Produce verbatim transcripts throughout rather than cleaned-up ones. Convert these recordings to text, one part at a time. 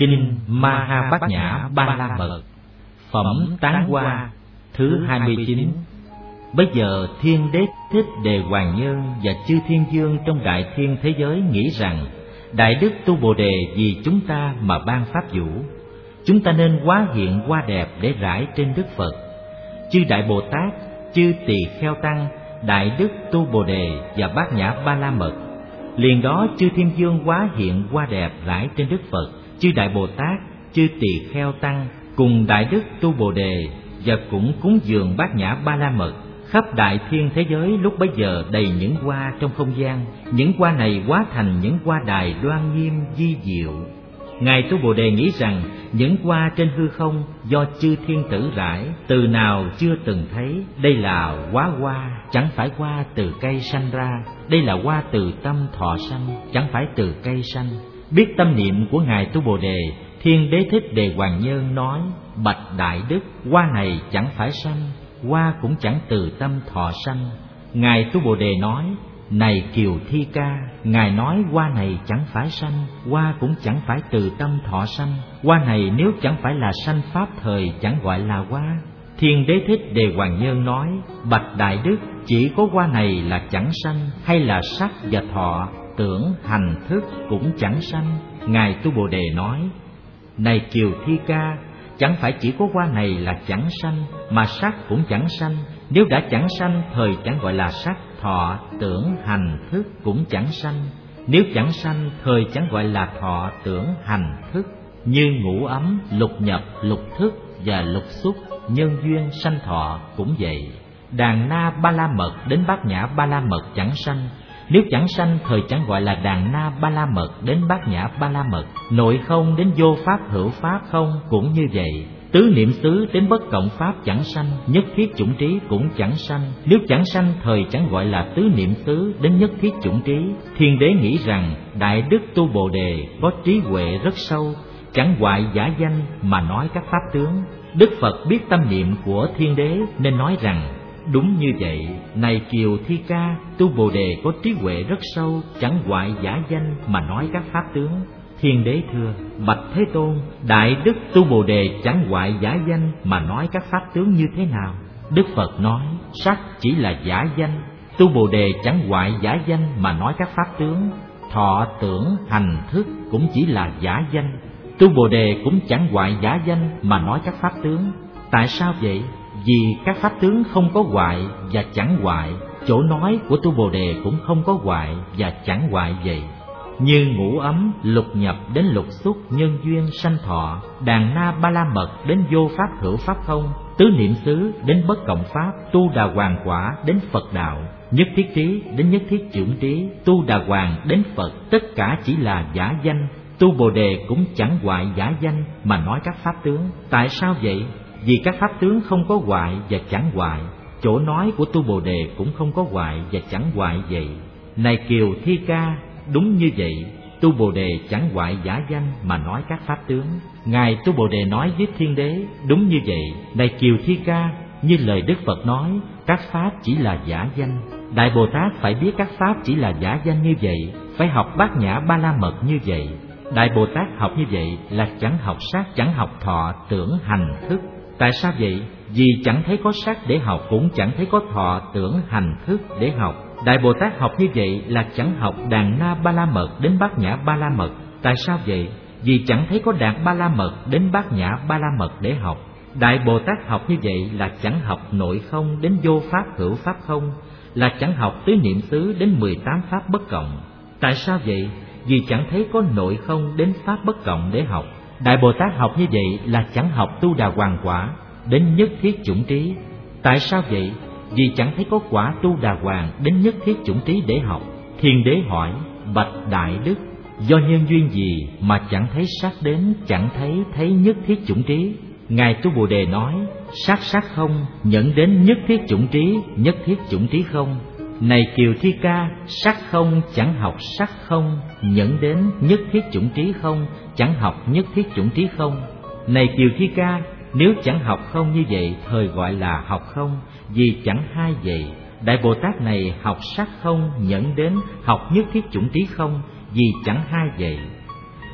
Kinh Ma Ha Bát Nhã Ba La Mật, phẩm Tán Hoa thứ hai mươi chín. Bây giờ Thiên Đế Thích Đề Hoàng Nhân và chư thiên vương trong đại thiên thế giới nghĩ rằng Đại Đức Tu Bồ Đề vì chúng ta mà ban pháp vũ, chúng ta nên hóa hiện hoa đẹp để rải trên Đức Phật. Chư Đại Bồ Tát, chư Tỳ Kheo Tăng, Đại Đức Tu Bồ Đề và Bát Nhã Ba La Mật. Liền đó chư thiên vương hóa hiện hoa đẹp rải trên Đức Phật. Chư Đại Bồ Tát, chư Tỳ Kheo Tăng cùng Đại Đức Tu Bồ Đề và cũng cúng dường Bát Nhã Ba La Mật. Khắp đại thiên thế giới lúc bấy giờ đầy những hoa trong không gian. Những hoa này hóa thành những hoa đài đoan nghiêm vi diệu. Ngài Tu Bồ Đề nghĩ rằng những hoa trên hư không do chư thiên tử rải, từ nào chưa từng thấy. Đây là hóa hoa, chẳng phải hoa từ cây sanh ra. Đây là hoa từ tâm thọ sanh, chẳng phải từ cây sanh. Biết tâm niệm của Ngài Tu Bồ Đề, Thiên Đế Thích Đề Hoàng Nhân nói: Bạch Đại Đức, hoa này chẳng phải sanh, hoa cũng chẳng từ tâm thọ sanh. Ngài Tu Bồ Đề nói: Này Kiều Thi Ca, Ngài nói hoa này chẳng phải sanh, hoa cũng chẳng phải từ tâm thọ sanh. Hoa này nếu chẳng phải là sanh pháp thời chẳng gọi là hoa. Thiên Đế Thích Đề Hoàng Nhân nói: Bạch Đại Đức, chỉ có hoa này là chẳng sanh, hay là sắc và thọ, tưởng, hành, thức cũng chẳng sanh. Ngài Tu Bồ Đề nói: Này Kiều Thi Ca, chẳng phải chỉ có hoa này là chẳng sanh, mà sắc cũng chẳng sanh. Nếu đã chẳng sanh, thời chẳng gọi là sắc, thọ, tưởng, hành, thức cũng chẳng sanh. Nếu chẳng sanh, thời chẳng gọi là thọ, tưởng, hành, thức. Như ngũ ấm, lục nhập, lục thức và lục xúc, nhân duyên sanh thọ cũng vậy. Đàn na ba la mật đến Bát Nhã Ba La Mật chẳng sanh. Nếu chẳng sanh, thời chẳng gọi là đàn na ba la mật đến Bát Nhã Ba La Mật. Nội không đến vô pháp hữu pháp không cũng như vậy. Tứ niệm xứ đến bất cộng pháp chẳng sanh, nhất thiết chủng trí cũng chẳng sanh. Nếu chẳng sanh, thời chẳng gọi là tứ niệm xứ đến nhất thiết chủng trí. Thiên Đế nghĩ rằng Đại Đức Tu Bồ Đề có trí huệ rất sâu, chẳng hoại giả danh mà nói các pháp tướng. Đức Phật biết tâm niệm của Thiên Đế nên nói rằng: Đúng như vậy, này Kiều Thi Ca, Tu Bồ Đề có trí huệ rất sâu, chẳng hoại giả danh mà nói các pháp tướng. Thiên Đế thưa: Bạch Thế Tôn, Đại Đức Tu Bồ Đề chẳng hoại giả danh mà nói các pháp tướng như thế nào? Đức Phật nói: Sắc chỉ là giả danh, Tu Bồ Đề chẳng hoại giả danh mà nói các pháp tướng. Thọ, tưởng, hành, thức cũng chỉ là giả danh, Tu Bồ Đề cũng chẳng hoại giả danh mà nói các pháp tướng. Tại sao vậy? Vì các pháp tướng không có hoại và chẳng hoại, chỗ nói của Tu Bồ Đề cũng không có hoại và chẳng hoại vậy. Như ngũ ấm, lục nhập đến lục xúc, nhân duyên sanh thọ, đàn na ba la mật đến vô pháp hữu pháp không, tứ niệm xứ đến bất cộng pháp, tu đà hoàng quả đến Phật đạo, nhất thiết trí đến nhất thiết chủng trí, tu đà hoàng đến Phật, tất cả chỉ là giả danh. Tu Bồ Đề cũng chẳng hoại giả danh mà nói các pháp tướng. Tại sao vậy? Vì các pháp tướng không có hoại và chẳng hoại, chỗ nói của Tu Bồ Đề cũng không có hoại và chẳng hoại vậy. Này Kiều Thi Ca, đúng như vậy, Tu Bồ Đề chẳng hoại giả danh mà nói các pháp tướng. Ngài Tu Bồ Đề nói với Thiên Đế: Đúng như vậy, này Kiều Thi Ca, như lời Đức Phật nói, các pháp chỉ là giả danh. Đại Bồ Tát phải biết các pháp chỉ là giả danh như vậy, phải học Bát Nhã Ba La Mật như vậy. Đại Bồ Tát học như vậy là chẳng học sắc, chẳng học thọ, tưởng, hành, thức. Tại sao vậy? Vì chẳng thấy có sắc để học, cũng chẳng thấy có thọ, tưởng, hành, thức để học. Đại Bồ Tát học như vậy là chẳng học đàn na ba la mật đến Bát Nhã Ba La Mật. Tại sao vậy? Vì chẳng thấy có đàn ba la mật đến Bát Nhã Ba La Mật để học. Đại Bồ Tát học như vậy là chẳng học nội không đến vô pháp hữu pháp không, là chẳng học tứ niệm xứ đến mười tám pháp bất cộng. Tại sao vậy? Vì chẳng thấy có nội không đến pháp bất cộng để học. Đại Bồ Tát học như vậy là chẳng học tu đà hoàng quả đến nhất thiết chủng trí. Tại sao vậy? Vì chẳng thấy có quả tu đà hoàng đến nhất thiết chủng trí để học. Thiên Đế hỏi: Bạch Đại Đức, do nhân duyên gì mà chẳng thấy sắc đến, chẳng thấy thấy nhất thiết chủng trí? Ngài Tu Bồ Đề nói: Sắc sắc không, nhẫn đến nhất thiết chủng trí, nhất thiết chủng trí không. Này Kiều Thi Ca, sắc không chẳng học sắc không, nhẫn đến nhất thiết chủng trí không, chẳng học nhất thiết chủng trí không. Này Kiều Thi Ca, nếu chẳng học không như vậy, thời gọi là học không, vì chẳng hai vậy. Đại Bồ Tát này học sắc không, nhẫn đến học nhất thiết chủng trí không, vì chẳng hai vậy.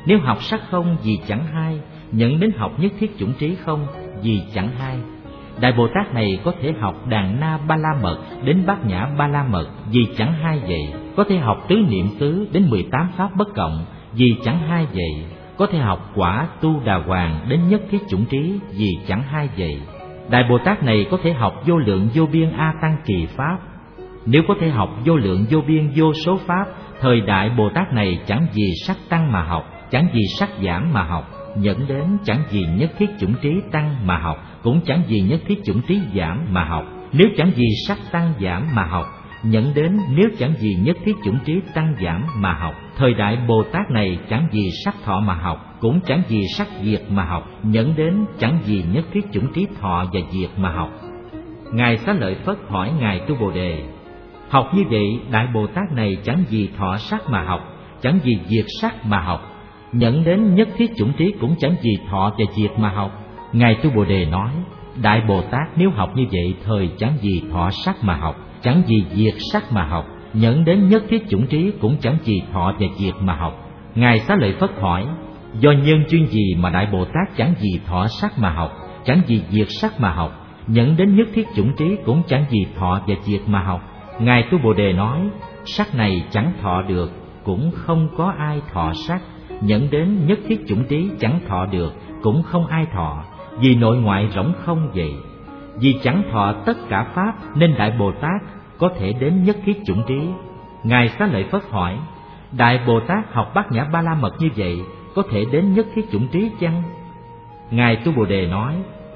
Nếu học sắc không vì chẳng hai, nhận đến học nhất thiết chủng trí không vì chẳng hai. Đại Bồ Tát này có thể học Đàn Na Ba La Mật đến Bát Nhã Ba La Mật vì chẳng hai vậy. Có thể học tứ niệm xứ đến mười tám pháp bất cộng vì chẳng hai vậy. Có thể học quả Tu Đà Hoàng đến nhất thiết chủng trí vì chẳng hai vậy. Đại Bồ Tát này có thể học vô lượng vô biên A Tăng Kỳ Pháp. Nếu có thể học vô lượng vô biên vô số Pháp, thời Đại Bồ Tát này chẳng vì sắc tăng mà học, chẳng vì sắc giảm mà học, dẫn đến chẳng vì nhất thiết chủng trí tăng mà học, cũng chẳng vì nhất thiết chủng trí giảm mà học. Nếu chẳng vì sắc tăng giảm mà học, nhận đến nếu chẳng vì nhất thiết chủng trí tăng giảm mà học, thời Đại Bồ Tát này chẳng vì sắc thọ mà học, cũng chẳng vì sắc diệt mà học, nhận đến chẳng vì nhất thiết chủng trí thọ và diệt mà học. Ngài Xá Lợi Phất hỏi Ngài Tu Bồ Đề: học như vậy, Đại Bồ Tát này chẳng vì thọ sắc mà học, chẳng vì diệt sắc mà học, nhận đến nhất thiết chủng trí cũng chẳng vì thọ và diệt mà học. Ngài Tu Bồ Đề nói: Đại Bồ Tát nếu học như vậy, thời chẳng vì thọ sắc mà học, chẳng vì diệt sắc mà học, nhận đến nhất thiết chủng trí cũng chẳng vì thọ và diệt mà học. Ngài Xá Lợi Phất hỏi: do nhân duyên gì mà Đại Bồ Tát chẳng vì thọ sắc mà học, chẳng vì diệt sắc mà học, nhận đến nhất thiết chủng trí cũng chẳng vì thọ và diệt mà học? Ngài Tu Bồ Đề nói: sắc này chẳng thọ được, cũng không có ai thọ sắc, nhận đến nhất thiết chủng trí chẳng thọ được, cũng không ai thọ, vì nội ngoại rỗng không vậy. Vì chẳng thọ tất cả pháp nên Đại Bồ Tát có thể đến nhất thiết chủng trí. Ngài Xá Lợi Phất hỏi: Đại Bồ Tát học Bát Nhã Ba La Mật như vậy, có thể đến nhất thiết chủng trí chăng? Ngài Tu Bồ Đề nói: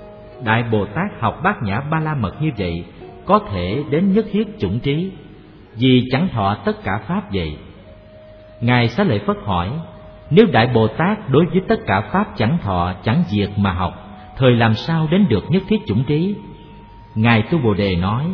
Đại Bồ Tát học Bát Nhã Ba La Mật như vậy, có thể đến nhất thiết chủng trí, vì chẳng thọ tất cả pháp vậy. Ngài Xá Lợi Phất hỏi: nếu Đại Bồ Tát đối với tất cả pháp chẳng thọ chẳng diệt mà học, thời làm sao đến được nhất thiết chủng trí? Ngài Tu Bồ Đề nói: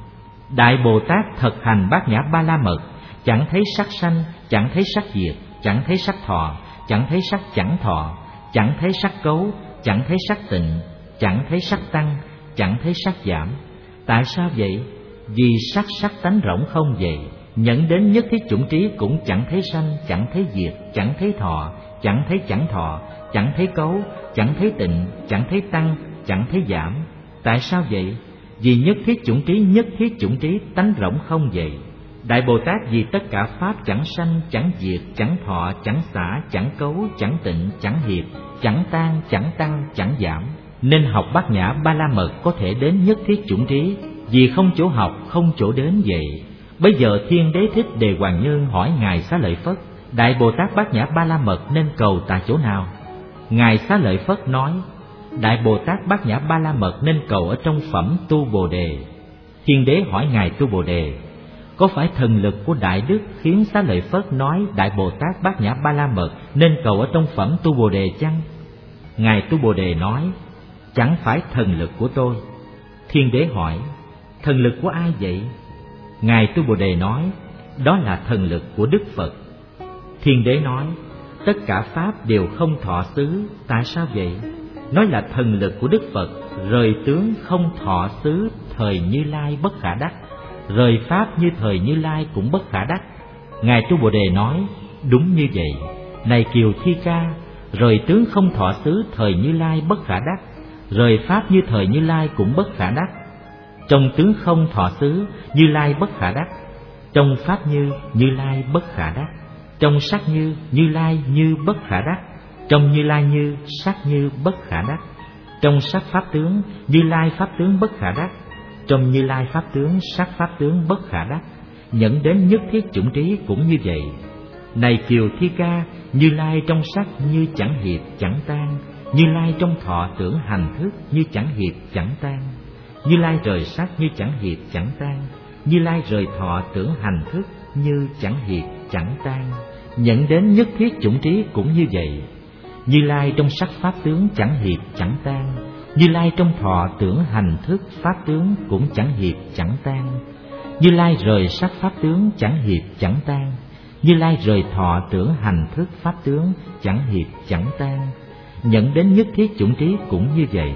Đại Bồ Tát thực hành Bát Nhã Ba La Mật, chẳng thấy sắc sanh, chẳng thấy sắc diệt, chẳng thấy sắc thọ, chẳng thấy sắc chẳng thọ, chẳng thấy sắc cấu, chẳng thấy sắc tịnh, chẳng thấy sắc tăng, chẳng thấy sắc giảm. Tại sao vậy? Vì sắc sắc tánh rỗng không vậy. Nhận đến nhất thiết chủng trí cũng chẳng thấy sanh, chẳng thấy diệt, chẳng thấy thọ, chẳng thấy chẳng thọ, chẳng thấy cấu, chẳng thấy tịnh, chẳng thấy tăng, chẳng thấy giảm. Tại sao vậy? Vì nhất thiết chủng trí, nhất thiết chủng trí tánh rỗng không vậy. Đại Bồ Tát vì tất cả pháp chẳng sanh, chẳng diệt, chẳng thọ, chẳng xả, chẳng cấu, chẳng tịnh, chẳng hiệp, chẳng tan, chẳng tăng, chẳng giảm, nên học Bát Nhã Ba La Mật có thể đến nhất thiết chủng trí. Vì không chỗ học, không chỗ đến vậy. Bây giờ Thiên Đế Thích Đề Hoàng Nhân hỏi Ngài Xá Lợi Phất: Đại Bồ Tát Bát Nhã Ba La Mật nên cầu tại chỗ nào? Ngài Xá Lợi Phất nói: Đại Bồ Tát Bát Nhã Ba La Mật nên cầu ở trong phẩm Tu Bồ Đề. Thiên Đế hỏi Ngài Tu Bồ Đề: có phải thần lực của Đại Đức khiến Xá Lợi Phất nói Đại Bồ Tát Bát Nhã Ba La Mật nên cầu ở trong phẩm Tu Bồ Đề chăng? Ngài Tu Bồ Đề nói: chẳng phải thần lực của tôi. Thiên Đế hỏi: thần lực của ai vậy? Ngài Tu Bồ Đề nói: đó là thần lực của Đức Phật. Thiên Đế nói: tất cả pháp đều không thọ xứ, tại sao vậy? Nói là thần lực của Đức Phật, rời tướng không thọ xứ thời Như Lai bất khả đắc, rời pháp như thời Như Lai cũng bất khả đắc. Ngài Tu Bồ Đề nói: đúng như vậy. Này Kiều Thi Ca, rời tướng không thọ xứ thời Như Lai bất khả đắc, rời pháp như thời Như Lai cũng bất khả đắc. Trong tướng không thọ xứ, Như Lai bất khả đắc; trong pháp như, Như Lai bất khả đắc; trong sắc như, Như Lai như bất khả đắc; trong Như Lai như, sắc như bất khả đắc; trong sắc pháp tướng, Như Lai pháp tướng bất khả đắc; trong Như Lai pháp tướng, sắc pháp tướng bất khả đắc. Nhận đến nhất thiết chủng trí cũng như vậy. Này Kiều Thi Ca, Như Lai trong sắc như chẳng hiệp chẳng tan, Như Lai trong thọ tưởng hành thức như chẳng hiệp chẳng tan, Như Lai rời sắc như chẳng hiệp chẳng tan, Như Lai rời thọ tưởng hành thức như chẳng hiệp chẳng tan. Nhận đến nhất thiết chủng trí cũng như vậy. Như Lai trong sắc pháp tướng chẳng hiệp chẳng tan, Như Lai trong thọ tưởng hành thức pháp tướng cũng chẳng hiệp chẳng tan, Như Lai rời sắc pháp tướng chẳng hiệp chẳng tan, Như Lai rời thọ tưởng hành thức pháp tướng chẳng hiệp chẳng tan. Nhận đến nhất thiết chủng trí cũng như vậy.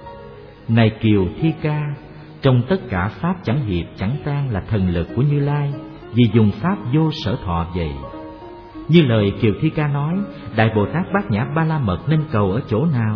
Này Kiều Thi Ca, trong tất cả pháp chẳng hiệp chẳng tan là thần lực của Như Lai, vì dùng pháp vô sở thọ vậy. Như lời Kiều Thi Ca nói, Đại Bồ Tát Bát Nhã Ba La Mật nên cầu ở chỗ nào?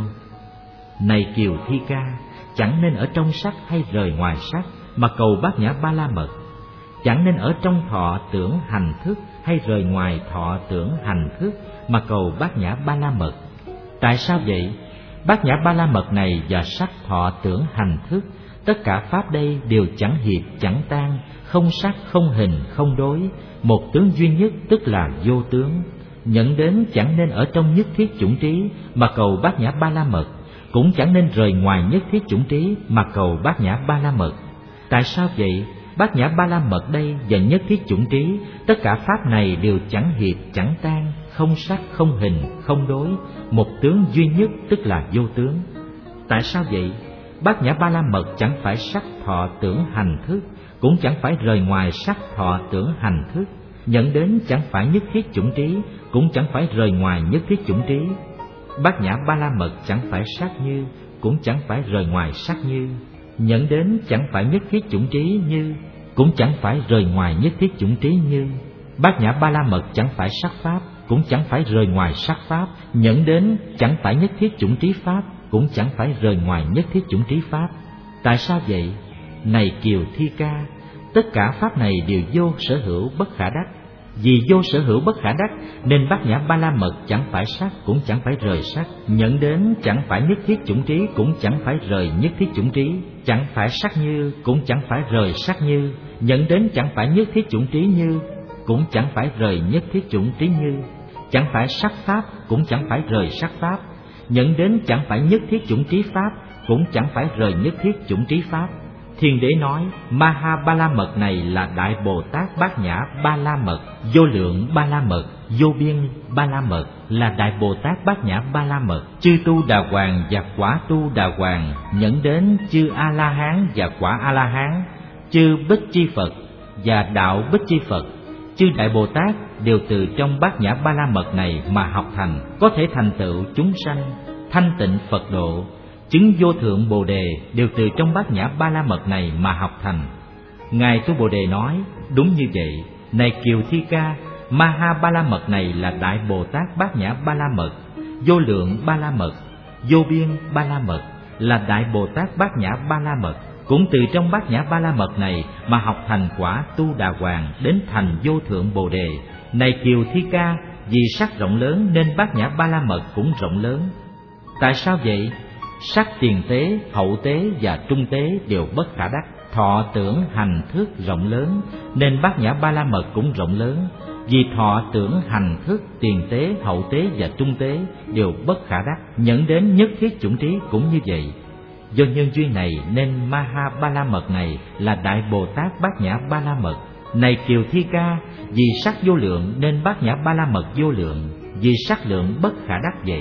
Này Kiều Thi Ca, chẳng nên ở trong sắc hay rời ngoài sắc mà cầu Bát Nhã Ba La Mật. Chẳng nên ở trong thọ tưởng hành thức hay rời ngoài thọ tưởng hành thức mà cầu Bát Nhã Ba La Mật. Tại sao vậy? Bát Nhã Ba La Mật này và sắc thọ tưởng hành thức, tất cả pháp đây đều chẳng hiệp chẳng tan, không sắc không hình không đối, một tướng duy nhất tức là vô tướng. Nhận đến chẳng nên ở trong nhất thiết chủng trí mà cầu Bát Nhã Ba La Mật, cũng chẳng nên rời ngoài nhất thiết chủng trí mà cầu Bát Nhã Ba La Mật. Tại sao vậy? Bát Nhã Ba La Mật đây và nhất thiết chủng trí, tất cả pháp này đều chẳng hiệp chẳng tan, không sắc không hình không đối, một tướng duy nhất tức là vô tướng. Tại sao vậy? Bát Nhã Ba La Mật chẳng phải sắc thọ tưởng hành thức, cũng chẳng phải rời ngoài sắc thọ tưởng hành thức. Nhận đến chẳng phải nhất thiết chủng trí, cũng chẳng phải rời ngoài nhất thiết chủng trí. Bát Nhã Ba La Mật chẳng phải sắc như, cũng chẳng phải rời ngoài sắc như. Nhận đến chẳng phải nhất thiết chủng trí như, cũng chẳng phải rời ngoài nhất thiết chủng trí như. Bát Nhã Ba La Mật chẳng phải sắc pháp, cũng chẳng phải rời ngoài sắc pháp. Nhận đến chẳng phải nhất thiết chủng trí pháp, cũng chẳng phải rời ngoài nhất thiết chủng trí pháp. Tại sao vậy? Này Kiều Thi Ca, tất cả pháp này đều vô sở hữu bất khả đắc. Vì vô sở hữu bất khả đắc nên Bát Nhã Ba La Mật chẳng phải sắc, cũng chẳng phải rời sắc. Nhận đến chẳng phải nhất thiết chủng trí, cũng chẳng phải rời nhất thiết chủng trí. Chẳng phải sắc như, cũng chẳng phải rời sắc như. Nhận đến chẳng phải nhất thiết chủng trí như, cũng chẳng phải rời nhất thiết chủng trí như. Chẳng phải sắc pháp, cũng chẳng phải rời sắc pháp. Nhận đến chẳng phải nhất thiết chủng trí pháp, cũng chẳng phải rời nhất thiết chủng trí pháp. Thiên Đế nói, Maha Ba La Mật này là Đại Bồ Tát Bát Nhã Ba La Mật, vô lượng Ba La Mật, vô biên Ba La Mật, là Đại Bồ Tát Bát Nhã Ba La Mật. Chư tu Đà Hoàng và quả tu Đà Hoàng nhẫn đến chư A La Hán và quả A La Hán, chư Bích Chi Phật và đạo Bích Chi Phật, chư Đại Bồ Tát đều từ trong Bát Nhã Ba La Mật này mà học thành, có thể thành tựu chúng sanh, thanh tịnh Phật độ. Chứng vô thượng Bồ Đề đều từ trong Bát Nhã Ba La Mật này mà học thành. Ngài Tu Bồ Đề nói, đúng như vậy. Này Kiều Thi Ca, Maha Ba La Mật này là Đại Bồ Tát Bát Nhã Ba La Mật, vô lượng Ba La Mật, vô biên Ba La Mật, là Đại Bồ Tát Bát Nhã Ba La Mật. Cũng từ trong Bát Nhã Ba La Mật này mà học thành quả Tu Đà Hoàng đến thành vô thượng Bồ Đề. Này Kiều Thi Ca, vì sắc rộng lớn nên Bát Nhã Ba La Mật cũng rộng lớn. Tại sao vậy? Sắc tiền tế, hậu tế và trung tế đều bất khả đắc. Thọ tưởng hành thức rộng lớn nên Bát Nhã Ba La Mật cũng rộng lớn. Vì thọ tưởng hành thức, tiền tế, hậu tế và trung tế đều bất khả đắc. Nhẫn đến nhất thiết chủng trí cũng như vậy. Do nhân duyên này nên Maha Ba La Mật này là Đại Bồ Tát Bát Nhã Ba La Mật. Này Kiều Thi Ca, vì sắc vô lượng nên Bát Nhã Ba La Mật vô lượng. Vì sắc lượng bất khả đắc vậy.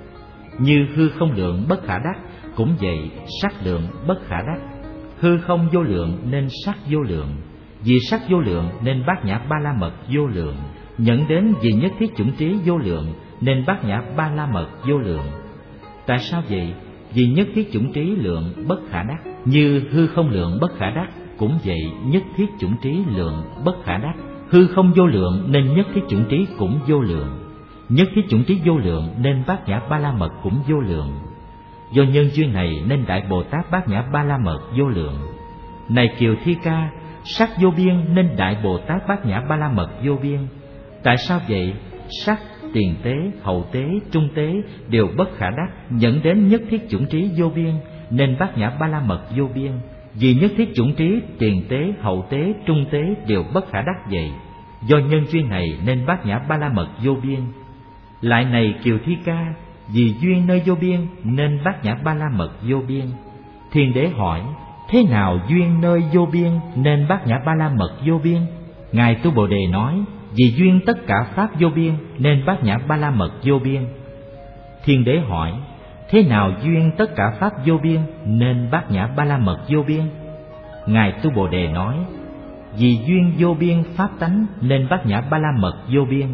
Như hư không lượng bất khả đắc, cũng vậy sắc lượng bất khả đắc. Hư không vô lượng nên sắc vô lượng. Vì sắc vô lượng nên Bát Nhã Ba La Mật vô lượng. Nhận đến vì nhất thiết chủng trí vô lượng nên Bát Nhã Ba La Mật vô lượng. Tại sao vậy? Vì nhất thiết chủng trí lượng bất khả đắc. Như hư không lượng bất khả đắc, cũng vậy nhất thiết chủng trí lượng bất khả đắc. Hư không vô lượng nên nhất thiết chủng trí cũng vô lượng. Nhất thiết chủng trí vô lượng nên Bát Nhã Ba La Mật cũng vô lượng. Do nhân duyên này nên Đại Bồ Tát Bát Nhã Ba La Mật vô lượng. Này Kiều Thi Ca, sắc vô biên nên Đại Bồ Tát Bát Nhã Ba La Mật vô biên. Tại sao vậy? Sắc, tiền tế, hậu tế, trung tế đều bất khả đắc. Dẫn đến nhất thiết chủng trí vô biên nên Bát Nhã Ba La Mật vô biên. Vì nhất thiết chủng trí, tiền tế, hậu tế, trung tế đều bất khả đắc vậy. Do nhân duyên này nên Bát Nhã Ba La Mật vô biên. Lại này Kiều Thi Ca, vì duyên nơi vô biên nên Bát Nhã Ba La Mật vô biên. Thiên Đế hỏi, thế nào duyên nơi vô biên nên Bát Nhã Ba La Mật vô biên? Ngài Tu Bồ Đề nói, vì duyên tất cả pháp vô biên nên Bát Nhã Ba La Mật vô biên. Thiên Đế hỏi, thế nào duyên tất cả pháp vô biên nên Bát Nhã Ba La Mật vô biên? Ngài Tu Bồ Đề nói, vì duyên vô biên pháp tánh nên Bát Nhã Ba La Mật vô biên.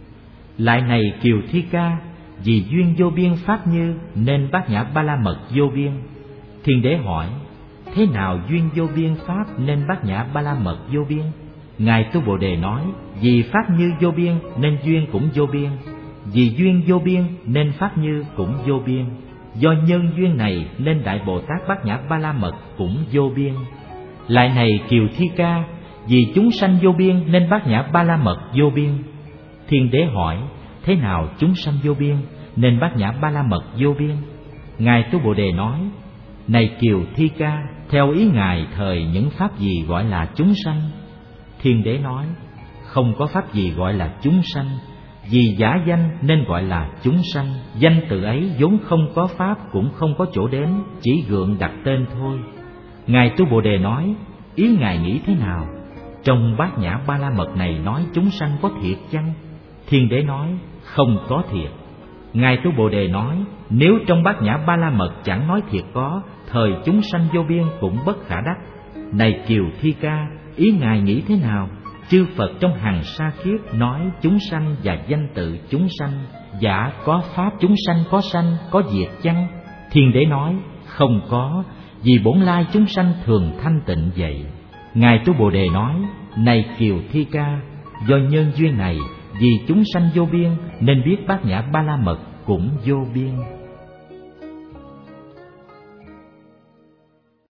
Lại này Kiều Thi Ca, vì duyên vô biên pháp như nên Bát Nhã Ba La Mật vô biên. Thiên Đế hỏi, thế nào duyên vô biên pháp nên Bát Nhã Ba La Mật vô biên? Ngài Tu Bồ Đề nói: vì pháp như vô biên nên duyên cũng vô biên, vì duyên vô biên nên pháp như cũng vô biên. Do nhân duyên này nên Đại Bồ Tát Bát Nhã Ba La Mật cũng vô biên. Lại này Kiều Thi Ca, vì chúng sanh vô biên nên Bát Nhã Ba La Mật vô biên. Thiên đế hỏi: thế nào chúng sanh vô biên nên Bát Nhã Ba La Mật vô biên? Ngài Tu Bồ Đề nói: này Kiều Thi Ca, theo ý Ngài thời những pháp gì gọi là chúng sanh? Thiên đế nói: không có pháp gì gọi là chúng sanh, vì giả danh nên gọi là chúng sanh. Danh tự ấy vốn không có pháp cũng không có chỗ đến, chỉ gượng đặt tên thôi. Ngài Tu Bồ Đề nói: ý Ngài nghĩ thế nào? Trong Bát Nhã Ba La Mật này nói chúng sanh có thiệt chăng? Thiên đế nói: không có thiệt. Ngài Tu Bồ Đề nói: nếu trong Bát Nhã Ba La Mật chẳng nói thiệt có, thời chúng sanh vô biên cũng bất khả đắc. Này Kiều Thi Ca, ý Ngài nghĩ thế nào? Chư Phật trong hằng sa kiếp nói chúng sanh và danh tự chúng sanh, giả có pháp chúng sanh có sanh có diệt chăng? Thiên đế nói: không có, vì bổn lai chúng sanh thường thanh tịnh vậy. Ngài Tu Bồ Đề nói: này Kiều Thi Ca, do nhân duyên này, vì chúng sanh vô biên nên biết Bát Nhã Ba La Mật cũng vô biên.